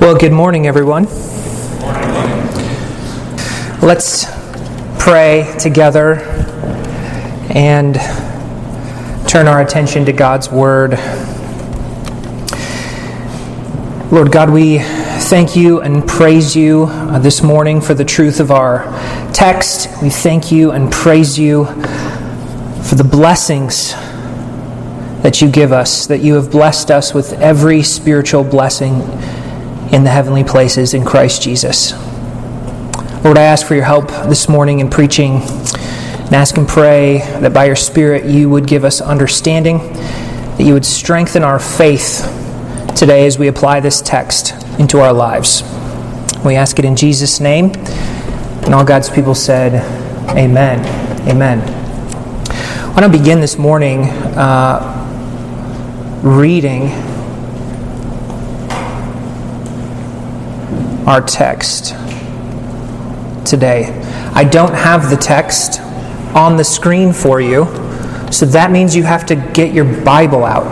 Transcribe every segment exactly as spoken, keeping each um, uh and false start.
Well, good morning, everyone. Let's pray together and turn our attention to God's Word. Lord God, we thank you and praise you uh, this morning for the truth of our text. We thank you and praise you for the blessings that you give us, that you have blessed us with every spiritual blessing in the heavenly places in Christ Jesus. Lord, I ask for your help this morning in preaching, and ask and pray that by your Spirit you would give us understanding, that you would strengthen our faith today as we apply this text into our lives. We ask it in Jesus' name, and all God's people said, Amen. Amen. I want to begin this morning uh, reading our text today. I don't have the text on the screen for you, so that means you have to get your Bible out.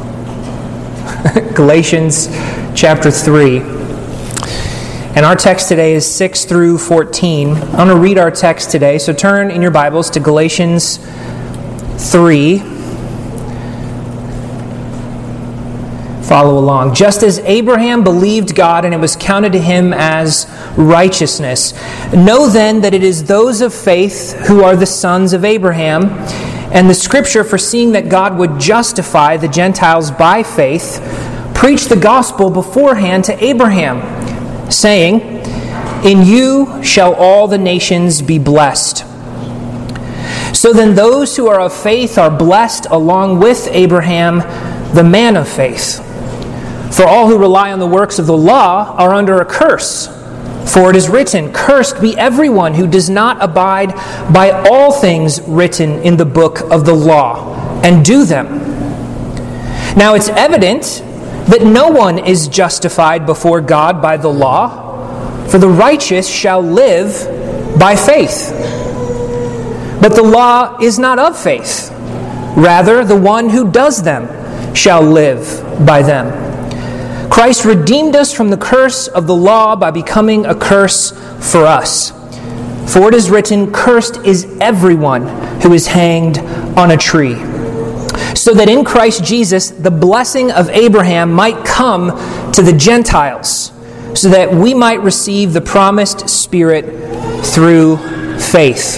Galatians chapter three. And our text today is six through fourteen. I'm going to read our text today, so turn in your Bibles to Galatians three. Follow along. Just as Abraham believed God and it was counted to him as righteousness. Know then that it is those of faith who are the sons of Abraham. And the Scripture, foreseeing that God would justify the Gentiles by faith, preached the gospel beforehand to Abraham, saying, In you shall all the nations be blessed. So then those who are of faith are blessed along with Abraham, the man of faith. For all who rely on the works of the law are under a curse. For it is written, Cursed be everyone who does not abide by all things written in the book of the law, and do them. Now it's evident that no one is justified before God by the law, for the righteous shall live by faith. But the law is not of faith. Rather, the one who does them shall live by them. Christ redeemed us from the curse of the law by becoming a curse for us. For it is written, Cursed is everyone who is hanged on a tree. So that in Christ Jesus the blessing of Abraham might come to the Gentiles, so that we might receive the promised Spirit through faith.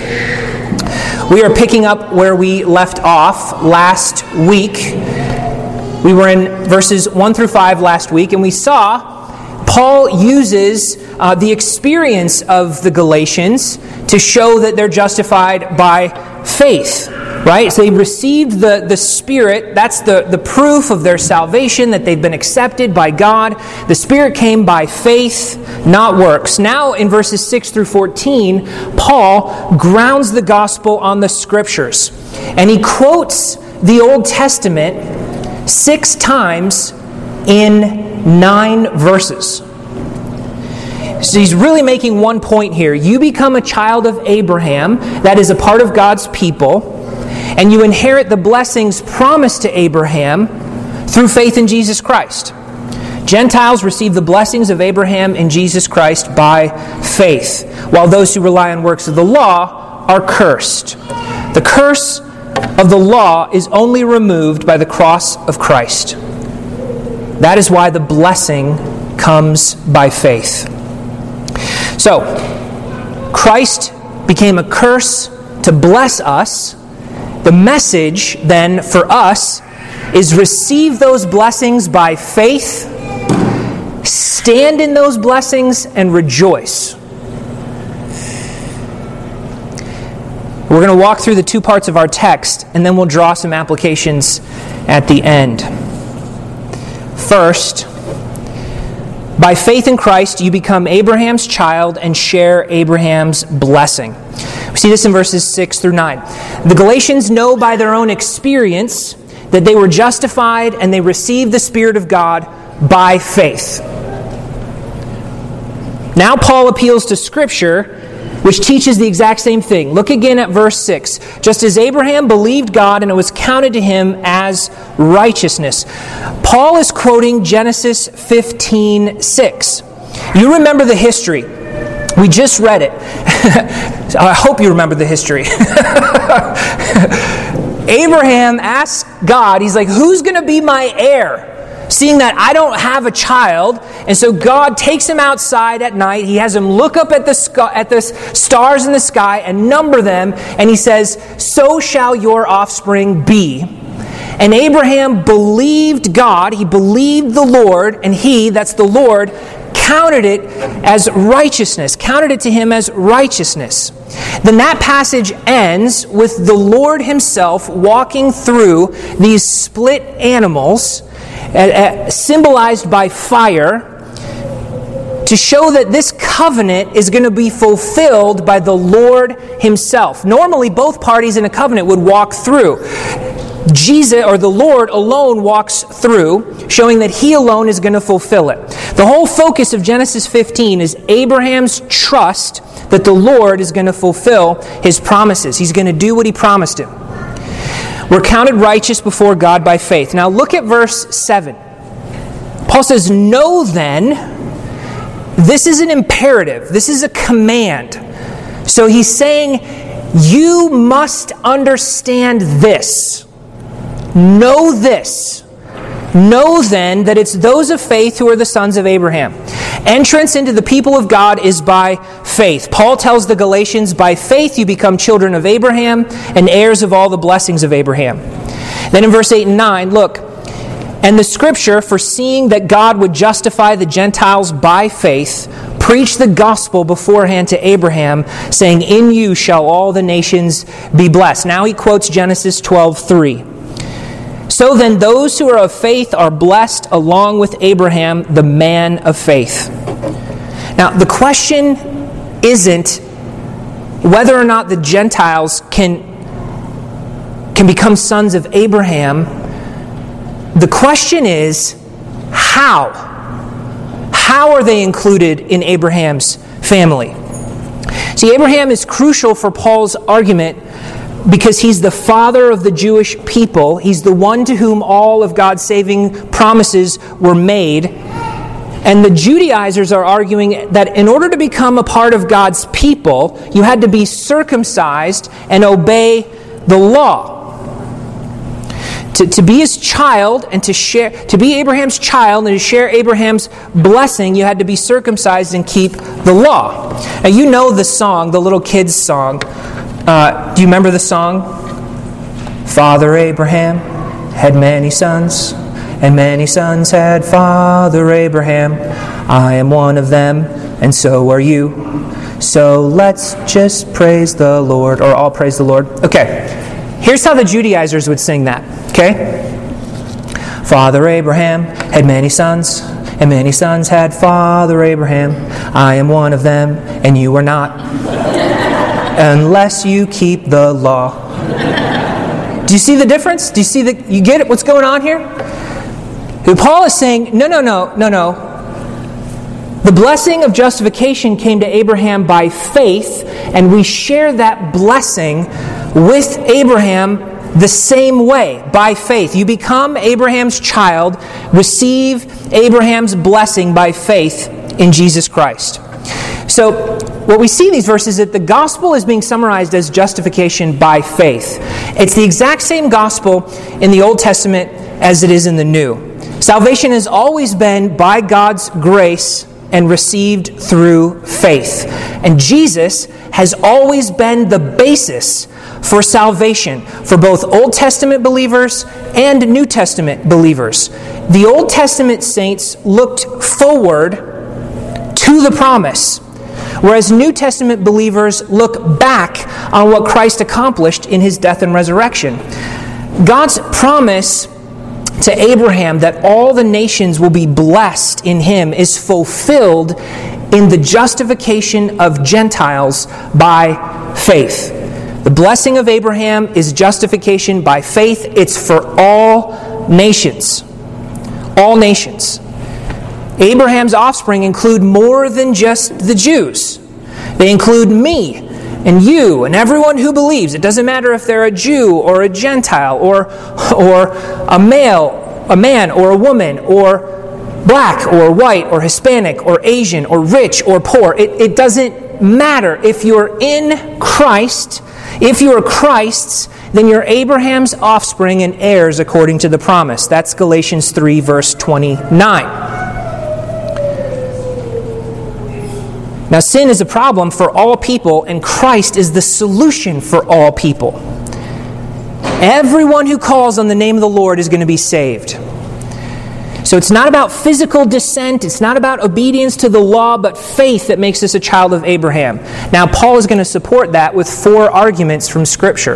We are picking up where we left off last week. We were in verses one through five last week, and we saw Paul uses uh, the experience of the Galatians to show that they're justified by faith, right? So they received the, the Spirit. That's the, the proof of their salvation, that they've been accepted by God. The Spirit came by faith, not works. Now in verses six through fourteen, Paul grounds the gospel on the Scriptures, and he quotes the Old Testament six times in nine verses. So he's really making one point here. You become a child of Abraham, that is a part of God's people, and you inherit the blessings promised to Abraham through faith in Jesus Christ. Gentiles receive the blessings of Abraham in Jesus Christ by faith, while those who rely on works of the law are cursed. The curse of the law is only removed by the cross of Christ. That is why the blessing comes by faith. So, Christ became a curse to bless us. The message then for us is receive those blessings by faith, stand in those blessings, and rejoice. We're going to walk through the two parts of our text, and then we'll draw some applications at the end. First, by faith in Christ, you become Abraham's child and share Abraham's blessing. We see this in verses six through nine. The Galatians know by their own experience that they were justified and they received the Spirit of God by faith. Now Paul appeals to Scripture which teaches the exact same thing. Look again at verse six. Just as Abraham believed God and it was counted to him as righteousness. Paul is quoting Genesis fifteen six. You remember the history. We just read it. I hope you remember the history. Abraham asked God, he's like, who's going to be my heir? Seeing that I don't have a child, and so God takes him outside at night. He has him look up at the sky, at the stars in the sky and number them, and he says, "So shall your offspring be." And Abraham believed God. He believed the Lord, and he, that's the Lord, counted it as righteousness. Counted it to him as righteousness. Then that passage ends with the Lord himself walking through these split animals, Uh, symbolized by fire, to show that this covenant is going to be fulfilled by the Lord himself. Normally, both parties in a covenant would walk through. Jesus, or the Lord alone, walks through, showing that he alone is going to fulfill it. The whole focus of Genesis fifteen is Abraham's trust that the Lord is going to fulfill his promises. He's going to do what he promised him. We're counted righteous before God by faith. Now look at verse seven. Paul says, "Know then," this is an imperative. This is a command. So he's saying, you must understand this. Know this. Know then that it's those of faith who are the sons of Abraham. Entrance into the people of God is by faith. Paul tells the Galatians, by faith you become children of Abraham and heirs of all the blessings of Abraham. Then in verse eight and nine, look, "And the scripture, foreseeing that God would justify the Gentiles by faith, preached the gospel beforehand to Abraham, saying, 'In you shall all the nations be blessed.'" Now he quotes Genesis twelve three. "So then those who are of faith are blessed along with Abraham, the man of faith." Now the question isn't whether or not the Gentiles can, can become sons of Abraham. The question is, how? How are they included in Abraham's family? See, Abraham is crucial for Paul's argument because he's the father of the Jewish people. He's the one to whom all of God's saving promises were made. And the Judaizers are arguing that in order to become a part of God's people, you had to be circumcised and obey the law. To, to be his child and to share, to be Abraham's child and to share Abraham's blessing, you had to be circumcised and keep the law. Now you know the song, the little kids' song. Uh, do you remember the song? Father Abraham had many sons, and many sons had Father Abraham. I am one of them, and so are you. So let's just praise the Lord, or all praise the Lord. Okay, here's how the Judaizers would sing that. Okay? Father Abraham had many sons, and many sons had Father Abraham. I am one of them, and you are not. Unless you keep the law. Do you see the difference? Do you see the, you get it? What's going on here? Paul is saying, no, no, no, no, no. The blessing of justification came to Abraham by faith, and we share that blessing with Abraham the same way, by faith. You become Abraham's child, receive Abraham's blessing by faith in Jesus Christ. So, what we see in these verses is that the gospel is being summarized as justification by faith. It's the exact same gospel in the Old Testament as it is in the New. Salvation has always been by God's grace and received through faith. And Jesus has always been the basis for salvation for both Old Testament believers and New Testament believers. The Old Testament saints looked forward to the promise, whereas New Testament believers look back on what Christ accomplished in his death and resurrection. God's promise to Abraham that all the nations will be blessed in him is fulfilled in the justification of Gentiles by faith. The blessing of Abraham is justification by faith. It's for all nations. All nations. Abraham's offspring include more than just the Jews. They include me and you and everyone who believes. It doesn't matter if they're a Jew or a Gentile or, or a male, a man or a woman, or black or white or Hispanic or Asian or rich or poor. It, it doesn't matter. If you're in Christ, if you are Christ's, then you're Abraham's offspring and heirs according to the promise. That's Galatians three, verse twenty-nine. Now, sin is a problem for all people, and Christ is the solution for all people. Everyone who calls on the name of the Lord is going to be saved. So it's not about physical descent, it's not about obedience to the law, but faith that makes us a child of Abraham. Now, Paul is going to support that with four arguments from Scripture.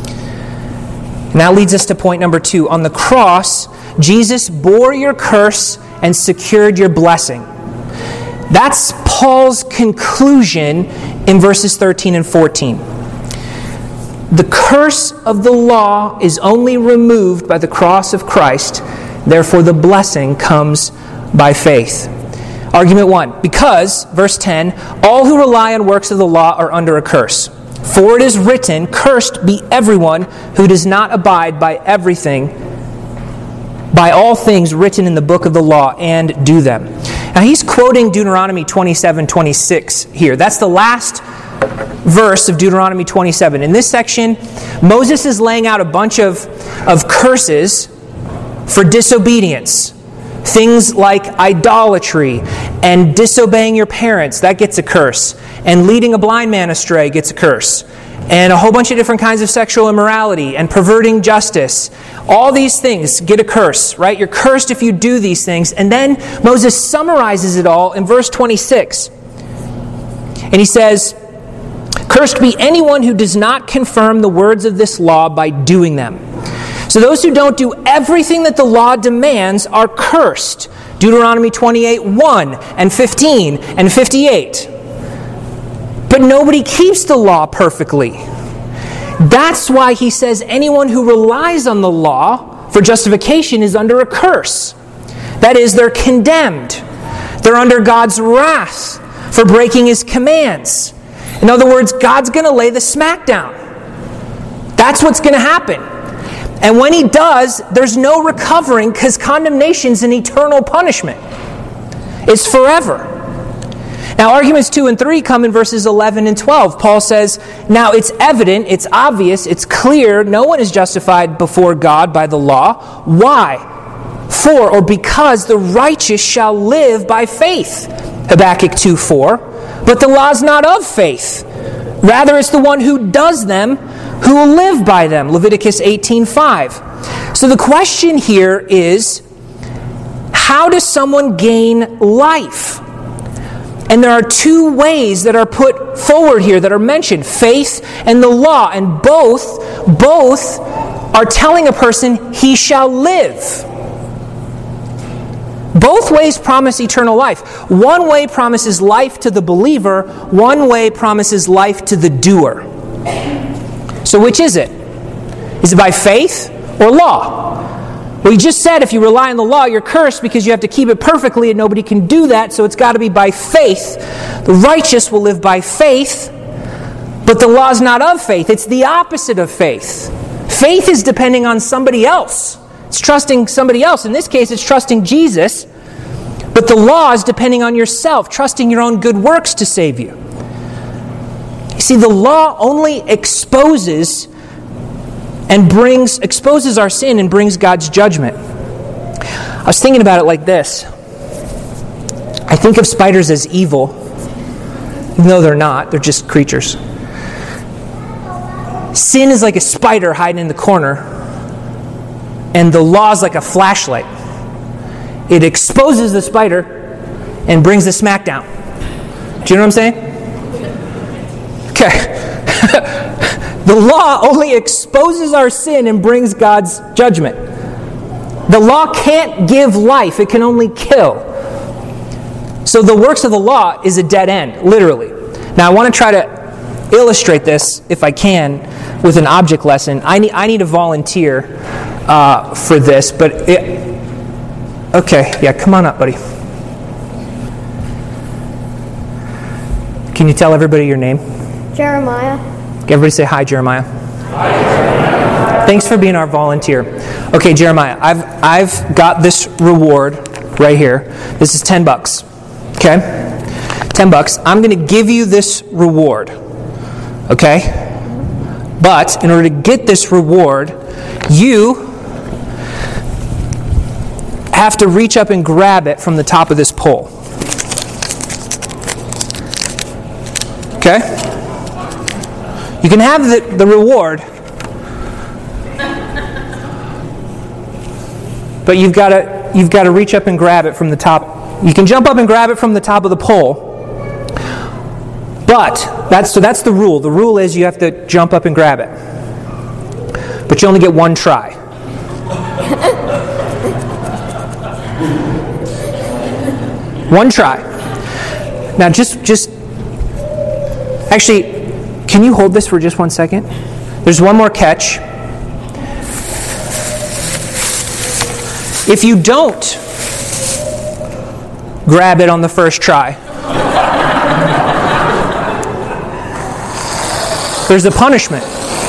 And that leads us to point number two. On the cross, Jesus bore your curse and secured your blessing. That's Paul's conclusion in verses thirteen and fourteen. The curse of the law is only removed by the cross of Christ. Therefore, the blessing comes by faith. Argument one. Because, verse ten, all who rely on works of the law are under a curse. For it is written, cursed be everyone who does not abide by everything, by all things written in the book of the law and do them. Now he's quoting Deuteronomy twenty-seven twenty-six here. That's the last verse of Deuteronomy twenty-seven. In this section, Moses is laying out a bunch of, of curses for disobedience. Things like idolatry and disobeying your parents, that gets a curse. And leading a blind man astray gets a curse. And a whole bunch of different kinds of sexual immorality and perverting justice. All these things get a curse, right? You're cursed if you do these things. And then Moses summarizes it all in verse twenty-six. And he says, cursed be anyone who does not confirm the words of this law by doing them. So those who don't do everything that the law demands are cursed. Deuteronomy twenty-eight, one and fifteen and fifty-eight. But nobody keeps the law perfectly. That's why he says anyone who relies on the law for justification is under a curse. That is, they're condemned. They're under God's wrath for breaking His commands. In other words, God's going to lay the smackdown. That's what's going to happen. And when He does, there's no recovering because condemnation's an eternal punishment. It's forever. Now, arguments two and three come in verses eleven and twelve. Paul says, now it's evident, it's obvious, it's clear, no one is justified before God by the law. Why? For, or because the righteous shall live by faith. Habakkuk two four. But the law is not of faith. Rather, it's the one who does them who will live by them. Leviticus eighteen five. So the question here is, how does someone gain life? And there are two ways that are put forward here that are mentioned, faith and the law. And both, both are telling a person he shall live. Both ways promise eternal life. One way promises life to the believer. One way promises life to the doer. So which is it? Is it by faith or law? Well, he just said if you rely on the law, you're cursed because you have to keep it perfectly and nobody can do that, so it's got to be by faith. The righteous will live by faith, but the law is not of faith. It's the opposite of faith. Faith is depending on somebody else. It's trusting somebody else. In this case, it's trusting Jesus, but the law is depending on yourself, trusting your own good works to save you. You see, the law only exposes and brings exposes our sin and brings God's judgment. I was thinking about it like this. I think of spiders as evil, even though they're not. They're just creatures. Sin is like a spider hiding in the corner, and the law is like a flashlight. It exposes the spider and brings the smackdown. Do you know what I'm saying? Okay. The law only exposes our sin and brings God's judgment. The law can't give life, it can only kill. So the works of the law is a dead end, literally. Now I want to try to illustrate this, if I can, with an object lesson. I need, I need a volunteer uh, for this, but it, okay, yeah, come on up, buddy. Can you tell everybody your name? Jeremiah. Everybody say hi, Jeremiah. Hi, Jeremiah. Thanks for being our volunteer. Okay, Jeremiah, I've I've got this reward right here. This is ten bucks. Okay? ten bucks. I'm going to give you this reward. Okay? But in order to get this reward, you have to reach up and grab it from the top of this pole. Okay? You can have the, the reward, but you've got to you've got to reach up and grab it from the top. You can jump up and grab it from the top of the pole, but that's so that's the rule. The rule is you have to jump up and grab it, but you only get one try. One try. Now, just just actually, can you hold this for just one second? There's one more catch. If you don't grab it on the first try, there's a punishment.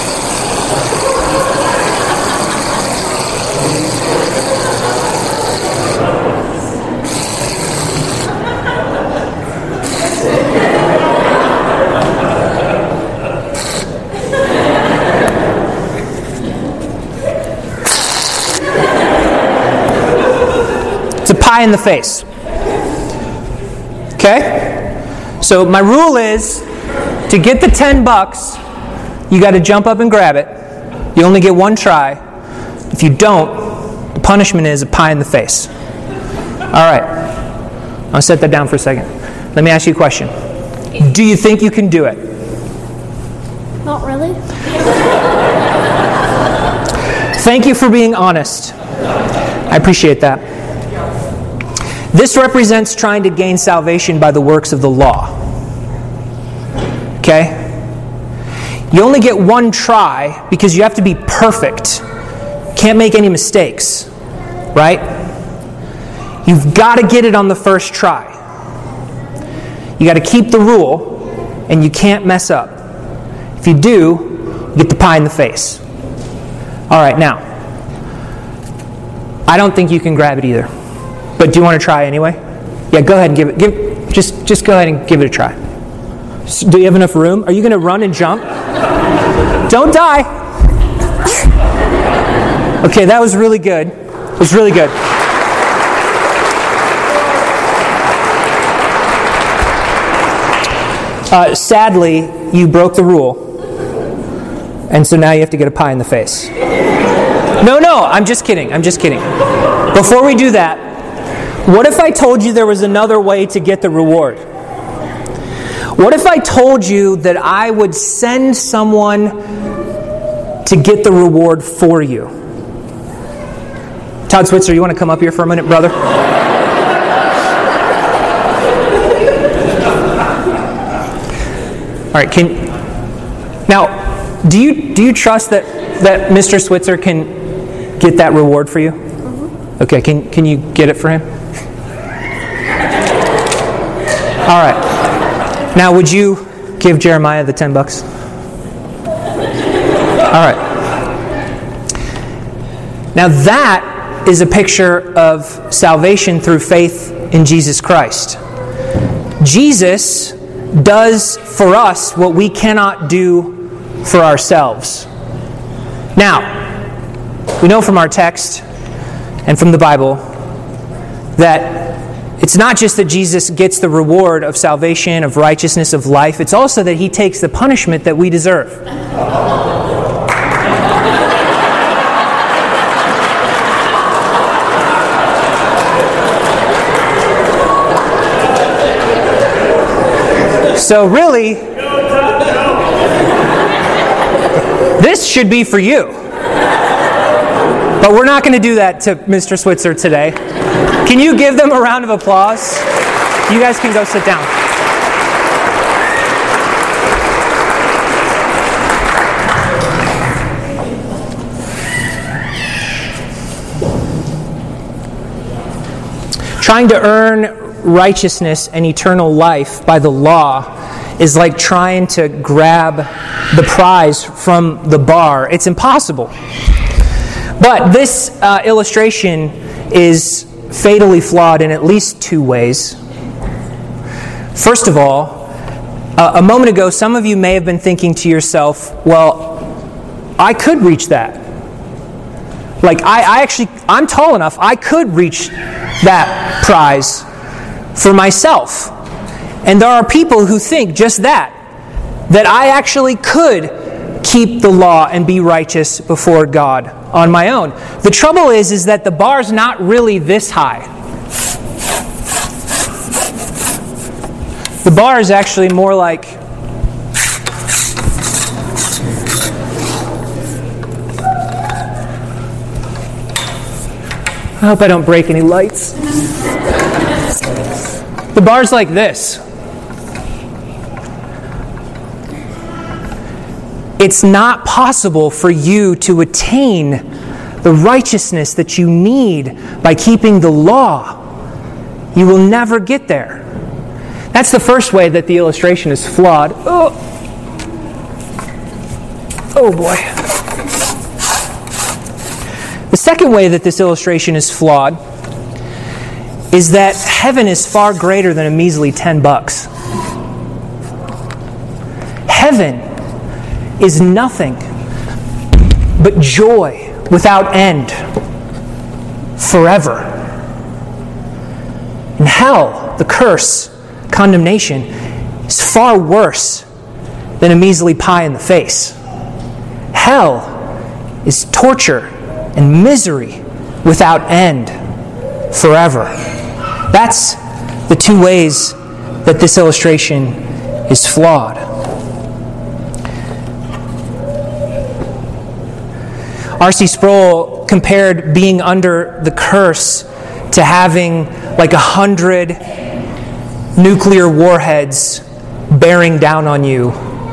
It's a pie in the face. Okay? So my rule is, to get the ten bucks, you got to jump up and grab it. You only get one try. If you don't, the punishment is a pie in the face. All right. I'll set that down for a second. Let me ask you a question. Do you think you can do it? Not really. Thank you for being honest. I appreciate that. This represents trying to gain salvation by the works of the law. Okay? You only get one try because you have to be perfect. Can't make any mistakes. Right? You've got to get it on the first try. You got to keep the rule, and you can't mess up. If you do, you get the pie in the face. All right, now, I don't think you can grab it either. But do you want to try anyway? Yeah, go ahead and give it. Give just just go ahead and give it a try. Do you have enough room? Are you going to run and jump? Don't die. Okay, that was really good. It was really good. Uh, sadly, you broke the rule, and so now you have to get a pie in the face. No, no, I'm just kidding. I'm just kidding. Before we do that, what if I told you there was another way to get the reward? What if I told you that I would send someone to get the reward for you? Todd Switzer, you want to come up here for a minute, brother? All right, can now do you do you trust that, that Mister Switzer can get that reward for you? Mm-hmm. Okay, can can you get it for him? All right. Now, would you give Jeremiah the ten bucks? All right. Now that is a picture of salvation through faith in Jesus Christ. Jesus does for us what we cannot do for ourselves. Now, we know from our text and from the Bible that it's not just that Jesus gets the reward of salvation, of righteousness, of life. It's also that He takes the punishment that we deserve. So really, this should be for you. But we're not going to do that to Mister Switzer today. Can you give them a round of applause? You guys can go sit down. Trying to earn righteousness and eternal life by the law is like trying to grab the prize from the bar. It's impossible. But this uh, illustration is fatally flawed in at least two ways. First of all, uh, a moment ago, some of you may have been thinking to yourself, well, I could reach that. Like, I, I actually, I'm tall enough, I could reach that prize for myself. And there are people who think just that, that I actually could keep the law and be righteous before God on my own. The trouble is, is that the bar's not really this high. The bar is actually more like I hope I don't break any lights. The bar's like this. It's not possible for you to attain the righteousness that you need by keeping the law. You will never get there. That's the first way that the illustration is flawed. Oh, oh boy. The second way that this illustration is flawed is that heaven is far greater than a measly ten bucks. Heaven is nothing but joy without end, forever. And hell, the curse, condemnation, is far worse than a measly pie in the face. Hell is torture and misery without end, forever. That's the two ways that this illustration is flawed. R C Sproul compared being under the curse to having like a hundred nuclear warheads bearing down on you.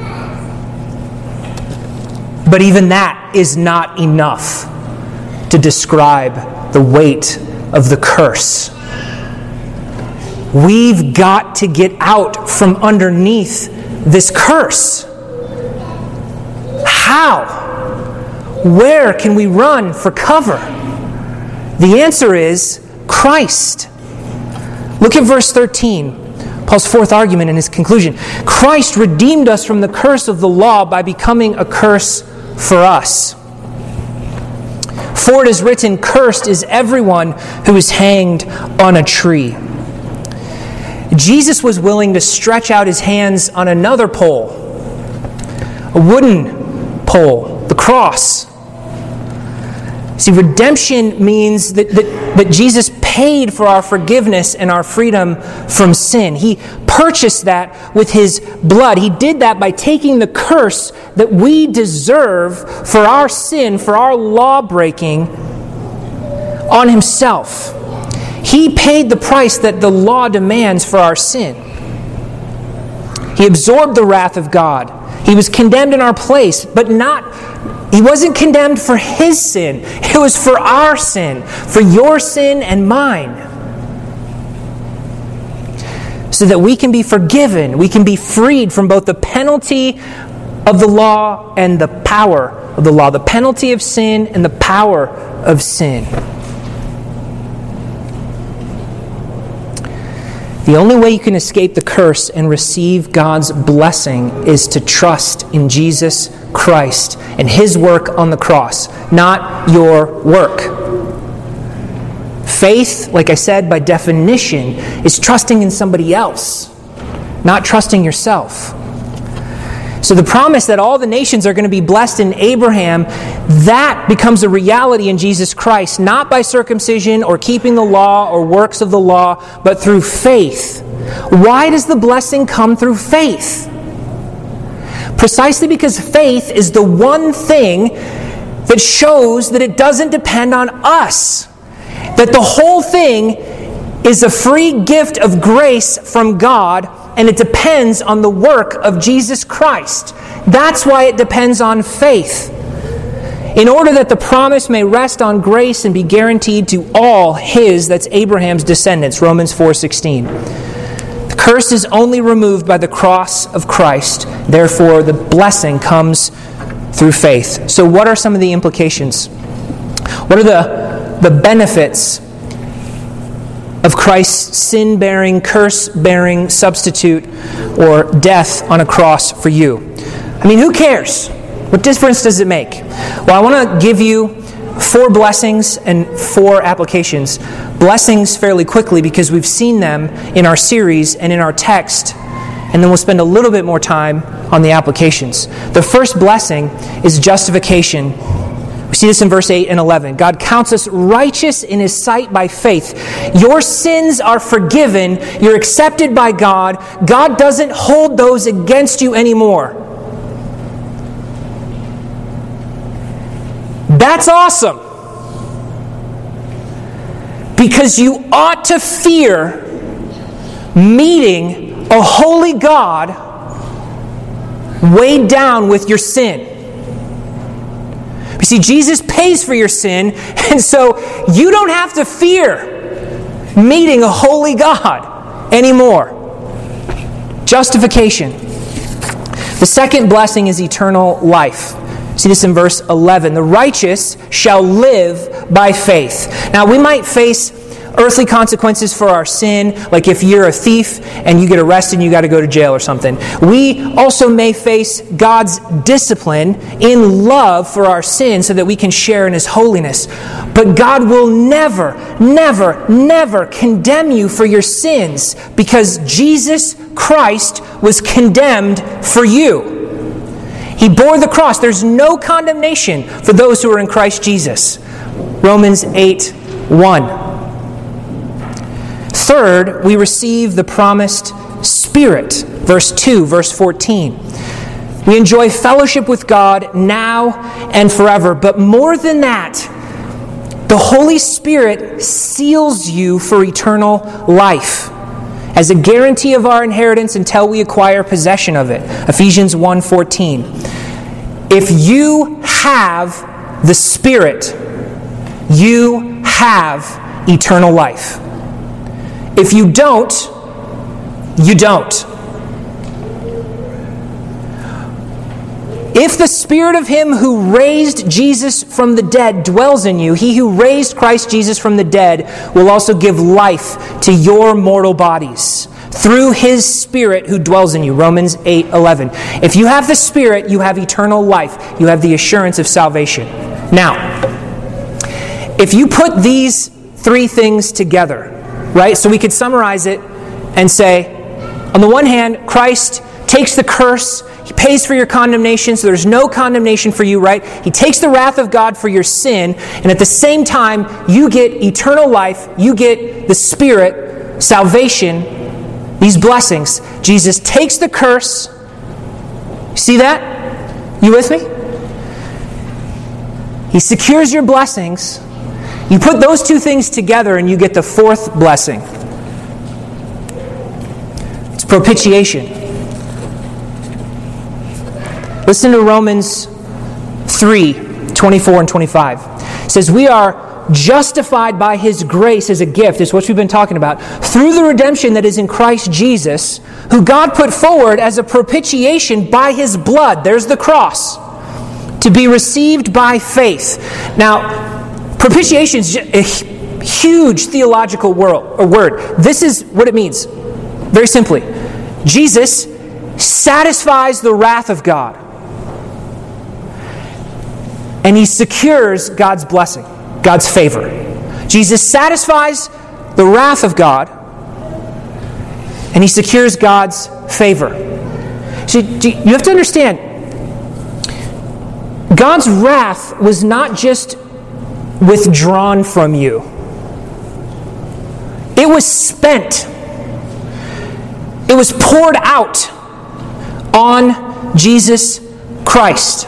But even that is not enough to describe the weight of the curse. We've got to get out from underneath this curse. How? Where can we run for cover? The answer is Christ. Look at verse thirteen, Paul's fourth argument in his conclusion. Christ redeemed us from the curse of the law by becoming a curse for us. For it is written, cursed is everyone who is hanged on a tree. Jesus was willing to stretch out his hands on another pole, a wooden pole, the cross. See, redemption means that, that, that Jesus paid for our forgiveness and our freedom from sin. He purchased that with his blood. He did that by taking the curse that we deserve for our sin, for our law breaking, on himself. He paid the price that the law demands for our sin. He absorbed the wrath of God. He was condemned in our place, but not He wasn't condemned for his sin. It was for our sin, for your sin and mine. So that we can be forgiven, we can be freed from both the penalty of the law and the power of the law. The penalty of sin and the power of sin. The only way you can escape the curse and receive God's blessing is to trust in Jesus Christ and his work on the cross, not your work. Faith, like I said, by definition, is trusting in somebody else, not trusting yourself. So the promise that all the nations are going to be blessed in Abraham, that becomes a reality in Jesus Christ, not by circumcision or keeping the law or works of the law, but through faith. Why does the blessing come through faith? Precisely because faith is the one thing that shows that it doesn't depend on us. That the whole thing is a free gift of grace from God, and it depends on the work of Jesus Christ. That's why it depends on faith. In order that the promise may rest on grace and be guaranteed to all his, that's Abraham's descendants, Romans four sixteen. The curse is only removed by the cross of Christ. Therefore, the blessing comes through faith. So what are some of the implications? What are the, the benefits of Christ's sin-bearing, curse-bearing substitute or death on a cross for you? I mean, who cares? What difference does it make? Well, I want to give you four blessings and four applications. Blessings fairly quickly because we've seen them in our series and in our text, and then we'll spend a little bit more time on the applications. The first blessing is justification. We see this in verse eight and eleven. God counts us righteous in His sight by faith. Your sins are forgiven. You're accepted by God. God doesn't hold those against you anymore. That's awesome. Because you ought to fear meeting a holy God weighed down with your sin. You see, Jesus pays for your sin, and so you don't have to fear meeting a holy God anymore. Justification. The second blessing is eternal life. See this in verse eleven. The righteous shall live by faith. Now, we might face earthly consequences for our sin, like if you're a thief and you get arrested and you got to go to jail or something. We also may face God's discipline in love for our sin so that we can share in His holiness. But God will never, never, never condemn you for your sins because Jesus Christ was condemned for you. He bore the cross. There's no condemnation for those who are in Christ Jesus. Romans eight one. Third, we receive the promised Spirit. Verse two, verse fourteen. We enjoy fellowship with God now and forever. But more than that, the Holy Spirit seals you for eternal life as a guarantee of our inheritance until we acquire possession of it. Ephesians one fourteen. If you have the Spirit, you have eternal life. If you don't, you don't. If the Spirit of Him who raised Jesus from the dead dwells in you, He who raised Christ Jesus from the dead will also give life to your mortal bodies through His Spirit who dwells in you. Romans eight eleven. If you have the Spirit, you have eternal life. You have the assurance of salvation. Now, if you put these three things together, right? So we could summarize it and say, on the one hand, Christ takes the curse. He pays for your condemnation, so there's no condemnation for you, right? He takes the wrath of God for your sin, and at the same time, you get eternal life. You get the Spirit, salvation, these blessings. Jesus takes the curse. See that? You with me? He secures your blessings. You put those two things together and you get the fourth blessing. It's propitiation. Listen to Romans three, twenty-four and twenty-five. It says, we are justified by His grace as a gift, is what we've been talking about, through the redemption that is in Christ Jesus, who God put forward as a propitiation by His blood. There's the cross. To be received by faith. Now, propitiation is a huge theological word. This is what it means. Very simply, Jesus satisfies the wrath of God. And He secures God's blessing, God's favor. Jesus satisfies the wrath of God, and He secures God's favor. See, you have to understand, God's wrath was not just withdrawn from you. It was spent. It was poured out on Jesus Christ.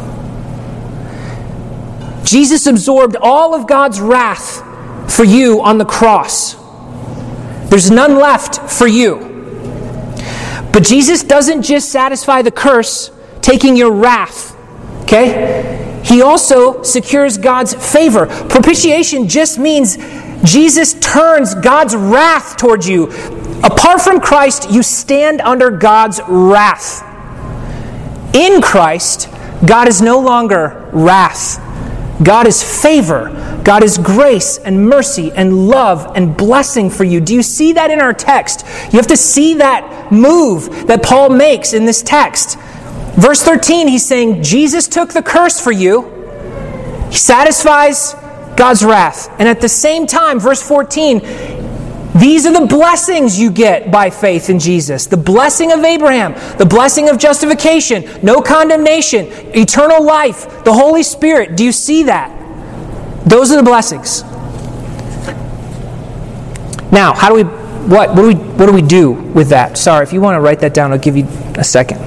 Jesus absorbed all of God's wrath for you on the cross. There's none left for you. But Jesus doesn't just satisfy the curse, taking your wrath. Okay? He also secures God's favor. Propitiation just means Jesus turns God's wrath towards you. Apart from Christ, you stand under God's wrath. In Christ, God is no longer wrath. God is favor. God is grace and mercy and love and blessing for you. Do you see that in our text? You have to see that move that Paul makes in this text. Verse thirteen, he's saying, Jesus took the curse for you. He satisfies God's wrath. And at the same time, verse fourteen, these are the blessings you get by faith in Jesus. The blessing of Abraham, the blessing of justification, no condemnation, eternal life, the Holy Spirit. Do you see that? Those are the blessings. Now, how do we, what, what do we, what do we do with that? Sorry, if you want to write that down, I'll give you a second.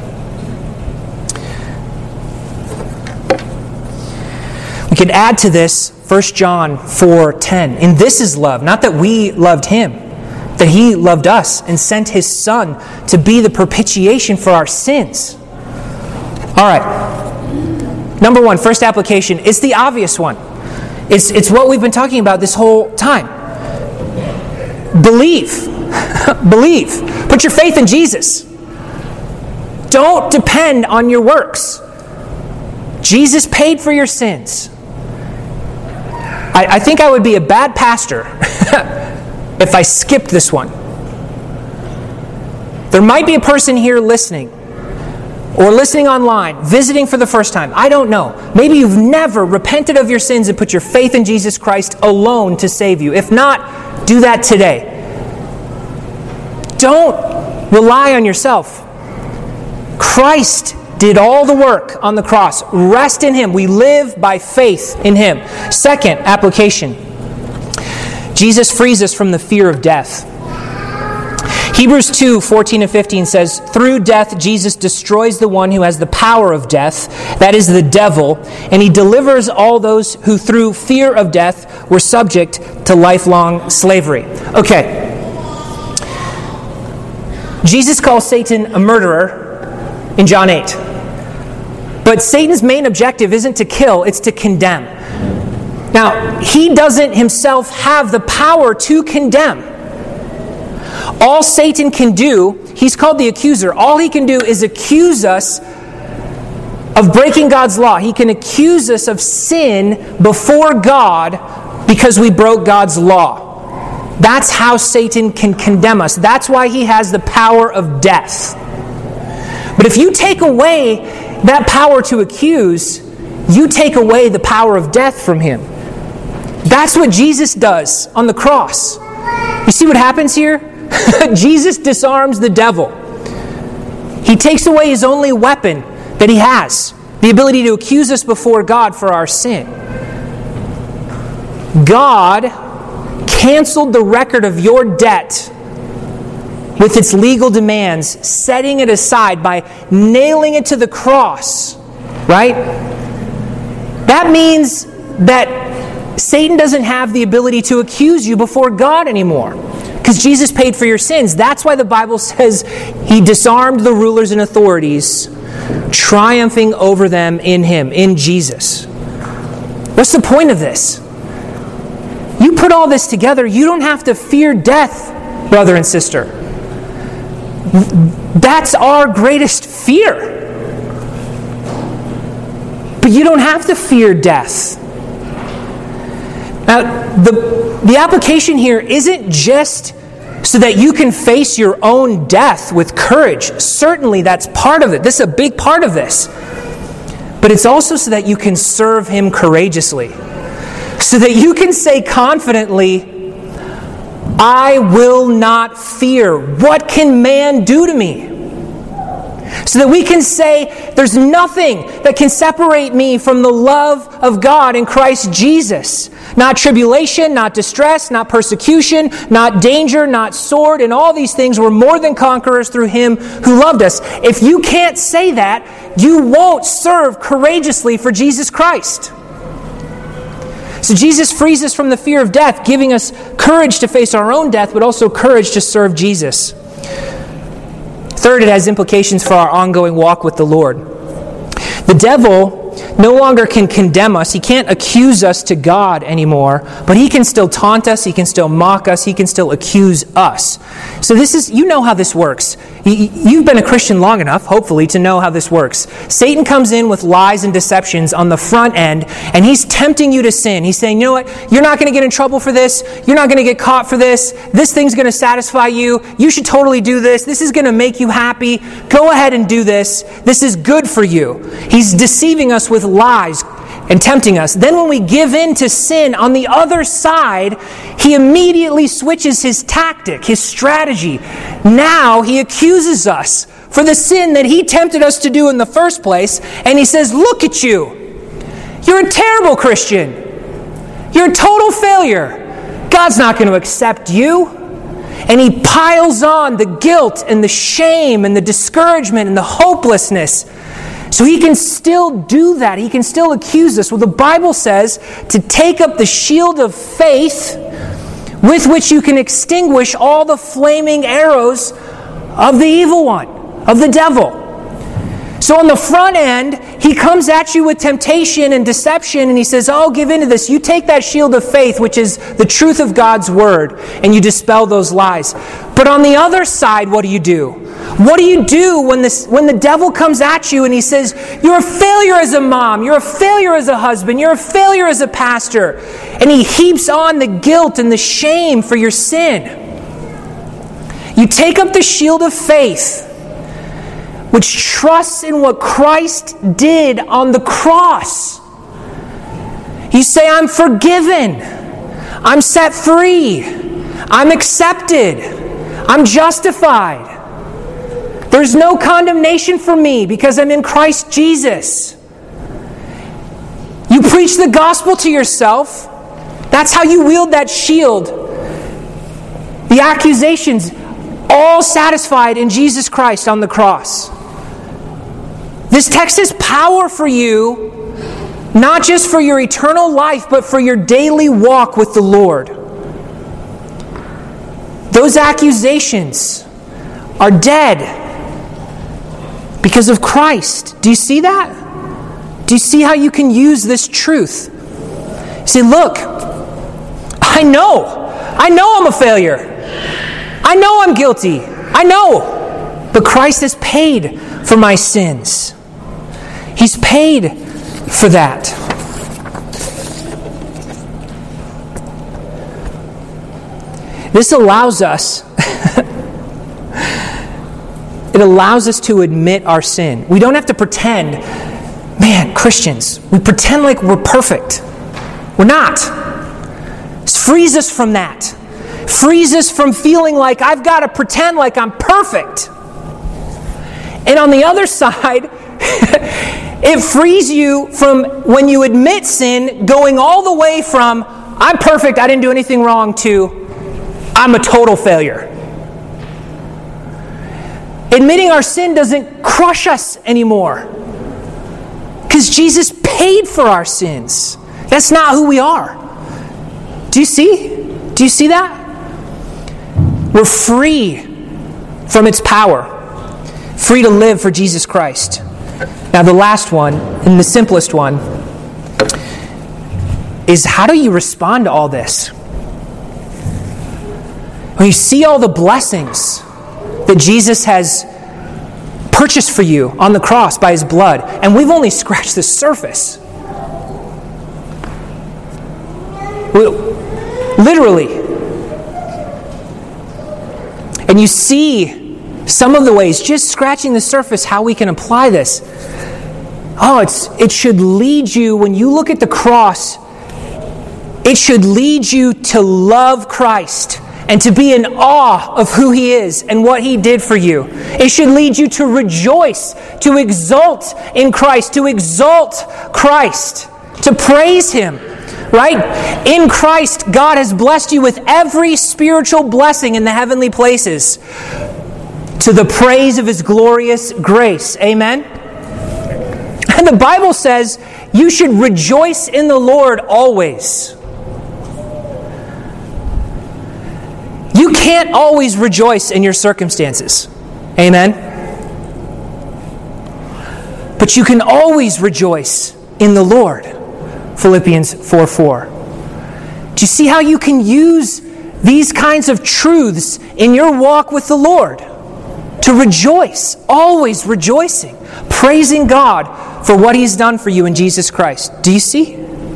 We could add to this First John four ten. And this is love, not that we loved Him, that He loved us and sent His Son to be the propitiation for our sins. All right. Number one, first application, it's the obvious one. It's, it's what we've been talking about this whole time. Believe. Believe. Put your faith in Jesus. Don't depend on your works. Jesus paid for your sins. I, I think I would be a bad pastor if I skipped this one. There might be a person here listening, or listening online, visiting for the first time. I don't know. Maybe you've never repented of your sins and put your faith in Jesus Christ alone to save you. If not, do that today. Don't rely on yourself. Christ did all the work on the cross. Rest in Him. We live by faith in Him. Second application. Jesus frees us from the fear of death. Hebrews two fourteen and fifteen says, through death Jesus destroys the one who has the power of death, that is the devil, and He delivers all those who through fear of death were subject to lifelong slavery. Okay. Jesus calls Satan a murderer in John eight. But Satan's main objective isn't to kill, it's to condemn. Now, he doesn't himself have the power to condemn. All Satan can do, he's called the accuser, all he can do is accuse us of breaking God's law. He can accuse us of sin before God because we broke God's law. That's how Satan can condemn us. That's why he has the power of death. But if you take away that power to accuse, you take away the power of death from him. That's what Jesus does on the cross. You see what happens here? Jesus disarms the devil. He takes away his only weapon that he has, the ability to accuse us before God for our sin. God canceled the record of your debt with its legal demands, setting it aside by nailing it to the cross, right? That means that Satan doesn't have the ability to accuse you before God anymore, because Jesus paid for your sins. That's why the Bible says He disarmed the rulers and authorities, triumphing over them in Him, in Jesus. What's the point of this? You put all this together, you don't have to fear death, brother and sister. That's our greatest fear. But you don't have to fear death. Now, the, the application here isn't just so that you can face your own death with courage. Certainly that's part of it. This is a big part of this. But it's also so that you can serve Him courageously. So that you can say confidently, I will not fear. What can man do to me? So that we can say, there's nothing that can separate me from the love of God in Christ Jesus. Not tribulation, not distress, not persecution, not danger, not sword, and all these things were more than conquerors through Him who loved us. If you can't say that, you won't serve courageously for Jesus Christ. So Jesus frees us from the fear of death, giving us courage to face our own death, but also courage to serve Jesus. Third, it has implications for our ongoing walk with the Lord. The devil no longer can condemn us. He can't accuse us to God anymore, but he can still taunt us, he can still mock us, he can still accuse us. So this is, you know how this works. You've been a Christian long enough, hopefully, to know how this works. Satan comes in with lies and deceptions on the front end, and he's tempting you to sin. He's saying, you know what, you're not going to get in trouble for this, you're not going to get caught for this, this thing's going to satisfy you, you should totally do this, this is going to make you happy, go ahead and do this, this is good for you. He's deceiving us with lies and tempting us. Then when we give in to sin, on the other side, he immediately switches his tactic, his strategy. Now he accuses us for the sin that he tempted us to do in the first place, and he says, look at you. You're a terrible Christian. You're a total failure. God's not going to accept you. And he piles on the guilt and the shame and the discouragement and the hopelessness. So he can still do that. He can still accuse us. Well, the Bible says to take up the shield of faith with which you can extinguish all the flaming arrows of the evil one, of the devil. So on the front end, he comes at you with temptation and deception, and he says, oh, give into this. You take that shield of faith, which is the truth of God's word, and you dispel those lies. But on the other side, what do you do? What do you do when, this, when the devil comes at you and he says, you're a failure as a mom, you're a failure as a husband, you're a failure as a pastor, and he heaps on the guilt and the shame for your sin? You take up the shield of faith, which trusts in what Christ did on the cross. You say, I'm forgiven. I'm set free. I'm accepted. I'm justified. There's no condemnation for me because I'm in Christ Jesus. You preach the gospel to yourself. That's how you wield that shield. The accusations, all satisfied in Jesus Christ on the cross. This text is power for you, not just for your eternal life, but for your daily walk with the Lord. Those accusations are dead because of Christ. Do you see that? Do you see how you can use this truth? You say, look, I know. I know I'm a failure. I know I'm guilty. I know. But Christ has paid for my sins. He's paid for that. This allows us, it allows us to admit our sin. We don't have to pretend, man, Christians, we pretend like we're perfect. We're not. It frees us from that. Frees us from feeling like I've got to pretend like I'm perfect. And on the other side, it frees you from, when you admit sin, going all the way from, I'm perfect, I didn't do anything wrong, to, I'm a total failure. Admitting our sin doesn't crush us anymore. Because Jesus paid for our sins. That's not who we are. Do you see? Do you see that? We're free from its power. Free to live for Jesus Christ. Now the last one, and the simplest one, is how do you respond to all this? When you see all the blessings that Jesus has purchased for you on the cross by His blood, and we've only scratched the surface. We, literally. And you see some of the ways, just scratching the surface, how we can apply this. Oh, it's it should lead you, when you look at the cross, it should lead you to love Christ and to be in awe of who He is and what He did for you. It should lead you to rejoice, to exult in Christ, to exalt Christ, to praise Him. Right? In Christ, God has blessed you with every spiritual blessing in the heavenly places to the praise of His glorious grace. Amen? And the Bible says you should rejoice in the Lord always. You can't always rejoice in your circumstances. Amen? But you can always rejoice in the Lord. Philippians four four. Do you see how you can use these kinds of truths in your walk with the Lord? To rejoice, always rejoicing, praising God for what He's done for you in Jesus Christ. Do you see?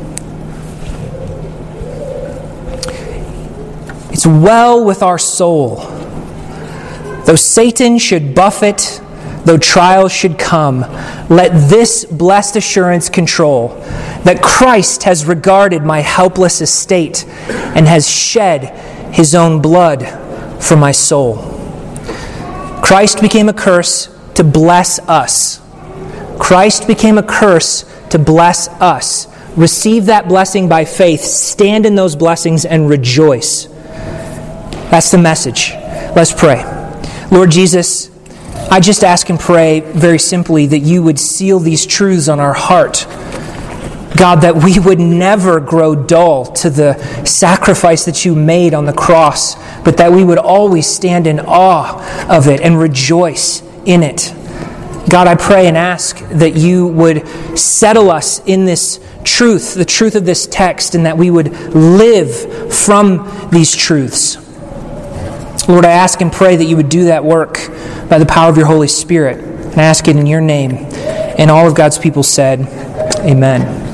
It's well with our soul. Though Satan should buffet, though trials should come, let this blessed assurance control, that Christ has regarded my helpless estate and has shed His own blood for my soul. Christ became a curse to bless us. Christ became a curse to bless us. Receive that blessing by faith. Stand in those blessings and rejoice. That's the message. Let's pray. Lord Jesus, I just ask and pray very simply that you would seal these truths on our heart. God, that we would never grow dull to the sacrifice that you made on the cross, but that we would always stand in awe of it and rejoice in it. God, I pray and ask that you would settle us in this truth, the truth of this text, and that we would live from these truths. Lord, I ask and pray that you would do that work by the power of your Holy Spirit. And I ask it in your name. And all of God's people said, amen.